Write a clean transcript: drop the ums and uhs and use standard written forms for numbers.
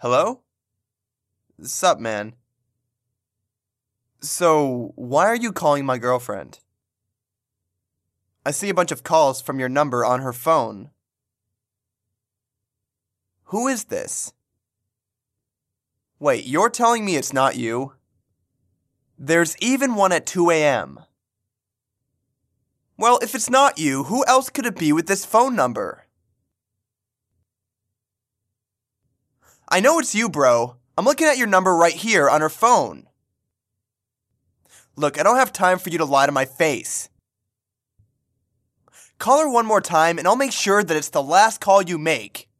Hello? Sup, man? So, why are you calling my girlfriend? I see a bunch of calls from your number on her phone. Who is this? Wait, you're telling me it's not you? There's even one at 2 a.m. Well, if it's not you, who else could it be with this phone number? I know it's you, bro. I'm looking at your number right here on her phone. Look, I don't have time for you to lie to my face. Call her one more time and I'll make sure that it's the last call you make.